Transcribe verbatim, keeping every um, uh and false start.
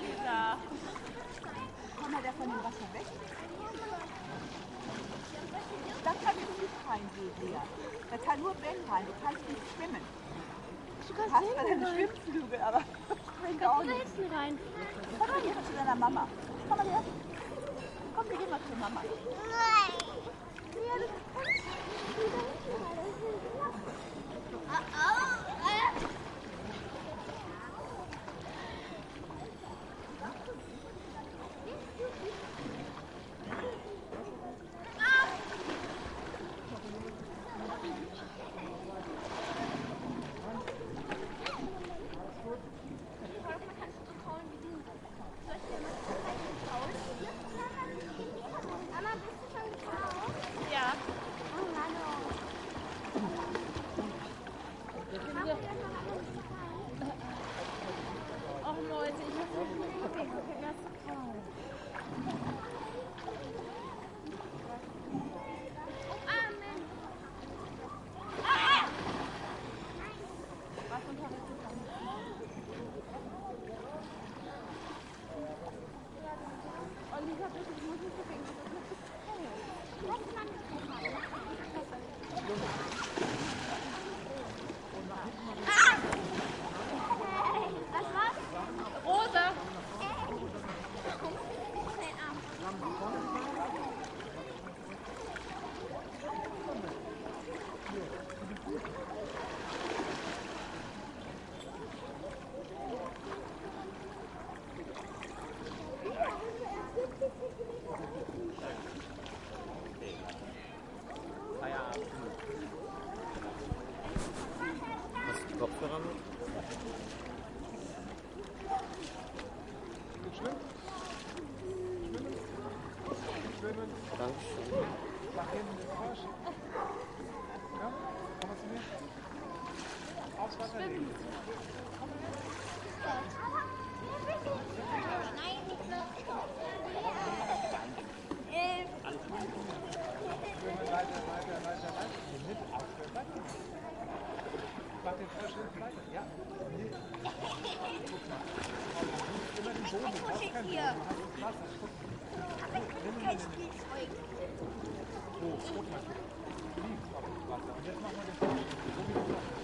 Lisa. Komm mal da von dem Wasser weg. Da kannst du nicht reingehen, Lea. Da kann nur Ben rein. Du kannst nicht schwimmen. Du Du kannst hast zwar deine Schwimmflügel, aber Mein auch Gott, nicht. hinten rein. Komm mal her zu deiner Mama. Komm mal her. Komm, wir gehen mal zu Mama. Nein. Lea, du kannst Mama, bist du schon drauf? Ja. Oh Mann, oh. Mach dir das mal alles gefallen? Och Leute, ich muss nicht gucken. Okay, das ist toll. Amen. Was unterrichtet du? Oh Lisa, bitte, ich muss nicht gucken. Das ist nicht toll. Lass mal nicht gucken. Ah! Hey, was war's? Rosa! Den Arm. Hast du die Kopfhörer mit? Schwimmen? Schwimmen? Schwimmen? Dankeschön. Nach hinten den Frosch. Ja? Komm mal zu mir. Aufs Wasser legen. Nein, nicht noch. Schwimmen, weiter, weiter, weiter, weiter. Hier mit aufhören, weiter. Mach den Frosch hinten weiter. Ja. Nee. Guck mal. Immer den Boden. Du brauchst keinen Boden. Du hast das Wasser. Guck. Kein Spielzeug. So, guck mal. Du liegst auf dem Wasser. Und jetzt machen wir den Frosch. So wie du sagst.